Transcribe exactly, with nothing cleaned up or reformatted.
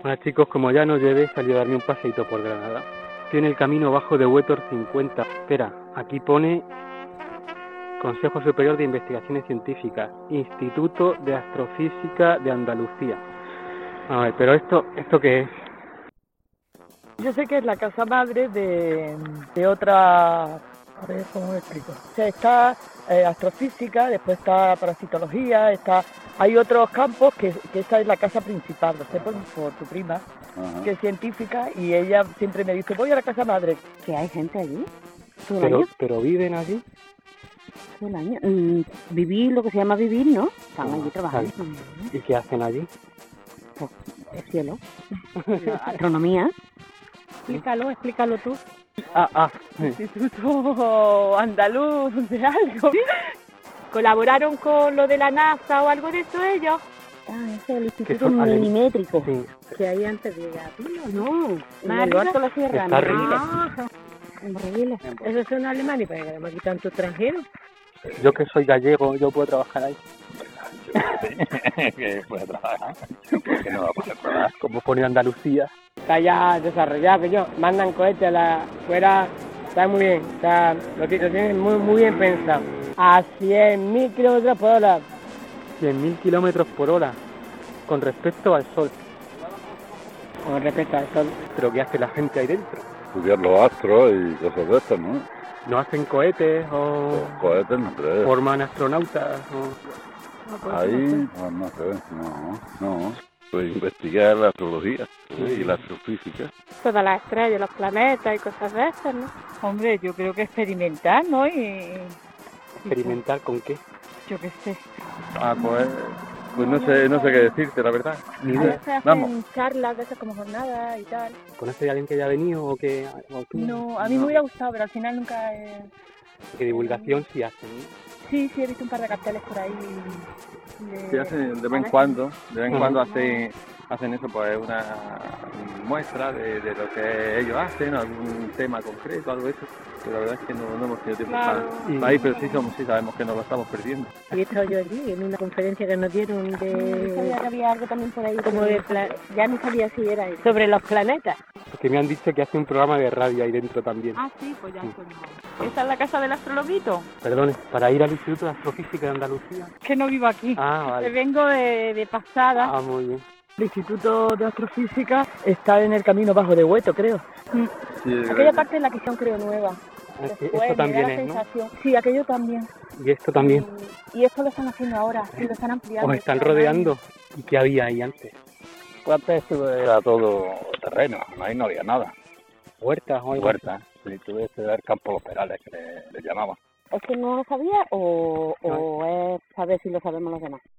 Hola chicos, como ya no llevé, salí a darme un paseíto por Granada. Estoy en el camino bajo de Huétor cincuenta. Espera, aquí pone Consejo Superior de Investigaciones Científicas, Instituto de Astrofísica de Andalucía. A ver, pero esto, ¿esto qué es? Yo sé que es la casa madre de, de otra... A ver, ¿cómo lo explico? O sea, está eh, astrofísica, después está parasitología, está... Hay otros campos que, que esa es la casa principal, lo sé por, por tu prima, Ajá. que es científica, y ella siempre me dice, voy a la casa madre. ¿Que hay gente allí? ¿Todo el Pero, año? pero viven allí. ¿Todo el año? Mm, vivir, lo que se llama vivir, ¿no? Están Ah, allí trabajando. ¿Y qué hacen allí? Pues, el cielo. La astronomía. Explícalo, explícalo tú. Ah, ah, sí. Instituto Andaluz de algo. ¿Colaboraron con lo de la NASA o algo de eso ellos? Ah, ese es el Que instituto son alem- milimétrico. Sí, Que ahí antes de Pilo, ¿no? No, ¿Más en lo arriba? alto de la sierra, en Está arriba. Morreguiles. Ah, En Morreguiles. esos son alemanes, pero además aquí tanto extranjero. yo que soy gallego, yo puedo trabajar ahí. Que puede trabajar. Porque no va a poder trabajar. Como pone Andalucía. Está ya desarrollado, que yo mandan cohetes a la fuera, está muy bien, está, lo, ti- lo tienen muy, muy bien pensado. A cien mil kilómetros por hora. cien mil kilómetros por hora con respecto al Sol. Con respecto al sol. ¿Pero qué hace la gente ahí dentro? Estudiar los astros y cosas de estas, ¿no? ¿No hacen cohetes o Los cohetes no creo. forman astronautas? O... Ahí, no, no sé, no, no. Pues investigar la astrología ¿eh? y la astrofísica. Todas las estrellas, los planetas y cosas de esas, ¿no? Hombre, yo creo que experimentar, ¿no? Y, ¿Experimentar con qué? yo qué sé. Ah, pues, pues no sé, no sé qué decirte, la verdad. Ni A idea. veces hacen Vamos. charlas de esas como jornadas y tal. ¿Conoces a alguien que haya venido o que o tú? No, a mí me hubiera gustado, pero al final nunca he... Que divulgación sí hacen, ¿no? Sí, sí, he visto un par de carteles por ahí. de- Sí, hacen de vez en cuando, de vez en Ujú. cuando hacen, hacen eso, pues una muestra de, de lo que ellos hacen, algún tema concreto, algo de eso. Pero la verdad es que no, no hemos tenido tiempo Claro. para, para ir, pero sí, somos, sí sabemos que nos lo estamos perdiendo. Y he estado yo allí en una conferencia que nos dieron Yo sabía que de... había algo también por ahí. como pero de... no pla- sabía. ya no sabía si era eso. Sobre los planetas. Porque me han dicho que hace un programa de radio ahí dentro también. Ah, sí, pues ya eso no. ¿Esa es la casa del astrologuito? Perdone, para ir al Instituto de Astrofísica de Andalucía. Que no vivo aquí. Ah, Que vale. vengo de, de pasada. Ah, muy bien. El Instituto de Astrofísica está en el camino bajo de Hueto, creo. Sí, Aquella parte es la que son, creo, nueva. Ah, sí, Después, esto me da también la es, ¿no? sensación. Sí, aquello también. Y esto también. Y, y esto lo están haciendo ahora, sí, lo están ampliando. Os están rodeando. ¿Y qué había ahí antes? Pues antes esto era todo terreno, ahí no había nada. ¿Huertas o algo? Huerta, sí, tuve que ver campos perales, que le, le llamaban. ¿Es que no lo sabía o, o es saber si lo sabemos los demás?